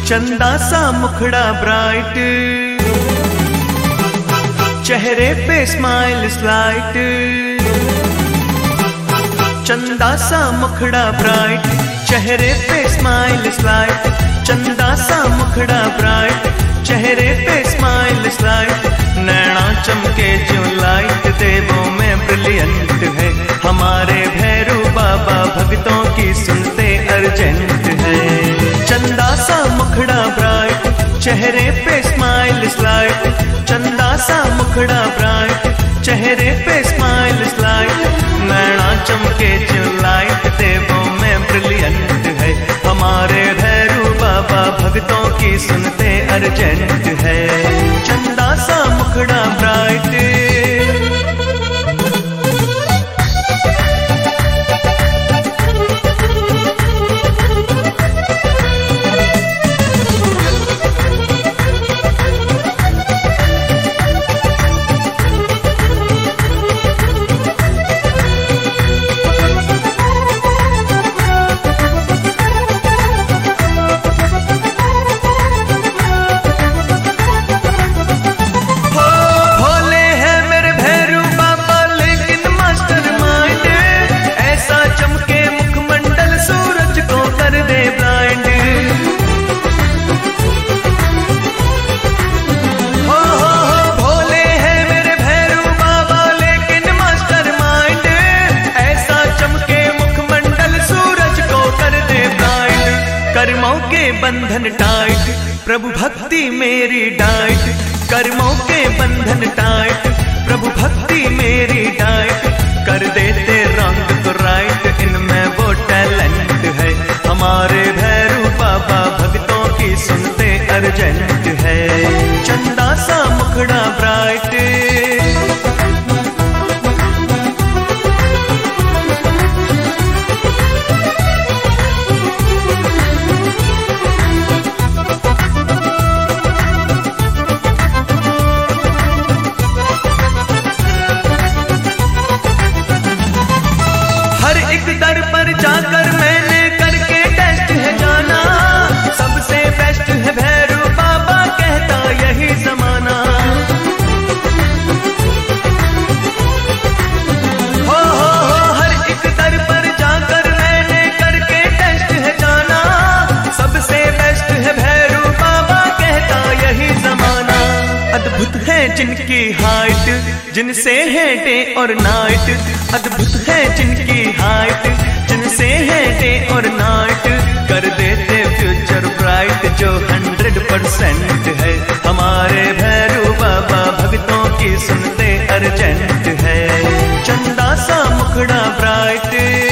चंदा सा मुखड़ा ब्राइट, चेहरे पे स्माइल स्लाइट। चंदा सा मुखड़ा ब्राइट, चेहरे पे स्माइल स्लाइट। चंदा सा मुखड़ा ब्राइट, चेहरे पे स्माइल स्लाइट। नैना चमके जो लाइट, देवों में ब्रिलियंट है। हमारे भैरू बाबा भक्तों की सुनते अर्जेंट है। चंदा सा मुखड़ा ब्राइट, चेहरे पे स्माइल स्लाइट। चंदा सा मुखड़ा ब्राइट, चेहरे पे स्माइल स्लाइट। नैना चमके जो लाइट, देवों में ब्रिलियंट है। हमारे भैरू बाबा भक्तों की सुनते अर्जेंट है। चंदा सा मुखड़ा ब्राइट। कर्मों के बंधन टाइट, प्रभु भक्ति मेरी डाइट। कर्मों के बंधन टाइट, प्रभु भक्ति मेरी डाइट। कर देते रंग को राइट, इनमें वो टैलेंट है। हमारे भैरू बाबा भक्तों की सुनते अर्जेंट है। चंदा सा मुखड़ा ब्राइट। दर पर जाकर मैंने करके टेस्ट है जाना, सबसे बेस्ट है भैरू बाबा कहता यही जमाना। हो हर एक दर पर जाकर मैंने करके टेस्ट है जाना, सबसे बेस्ट है भैरू बाबा कहता यही जमाना। अद्भुत है जिनकी हाइट, जिनसे है डे और नाइट। अद्भुत है जिनकी हाइट, जिनसे है डे और नाइट। कर देते फ्यूचर ब्राइट, जो 100% है। हमारे भैरू बाबा भक्तों की सुनते अर्जेंट है। चंदा सा मुखड़ा ब्राइट।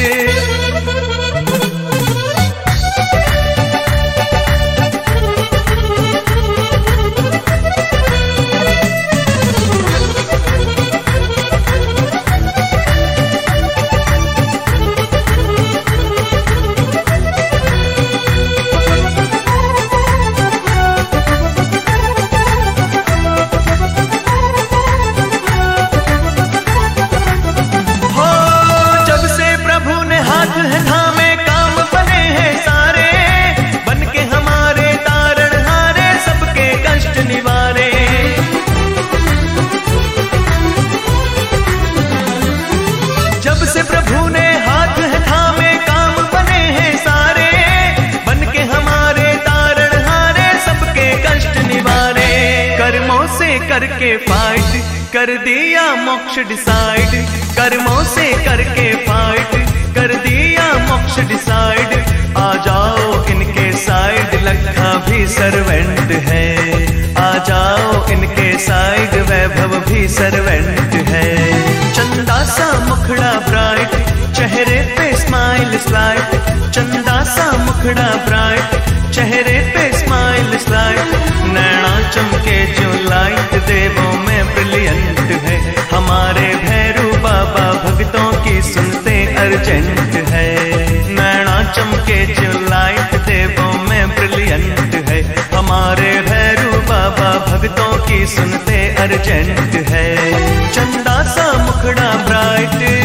जब से प्रभु ने हाथ है थामे, काम बने हैं सारे। बन के हमारे तारणहारे, सबके कष्ट निवारे। कर्मों से करके फाइट, कर दिया मोक्ष डिसाइड। कर्मों से करके फाइट, कर दिया मोक्ष डिसाइड। आ जाओ इनके साइड, लखा भी सर्वेंट है। आ जाओ इनके साइड, वैभव भी सर्वेंट है। चंदा सा मुखड़ा ब्राइट, चेहरे पे स्माइल स्लाइट। चंदा सा मुखड़ा ब्राइट, चेहरे पे स्माइल स्लाइट। नैना चमके जो लाइट, देवों में ब्रिलियंट है। हमारे भैरू बाबा भक्तों की सुनते अर्जेंट है। नैना चमके जो लाइट, देवों में ब्रिलियंट है। हमारे भैरू बाबा भक्तों की सुनते अर्जेंट है। चंदा सा मुखड़ा ब्राइट।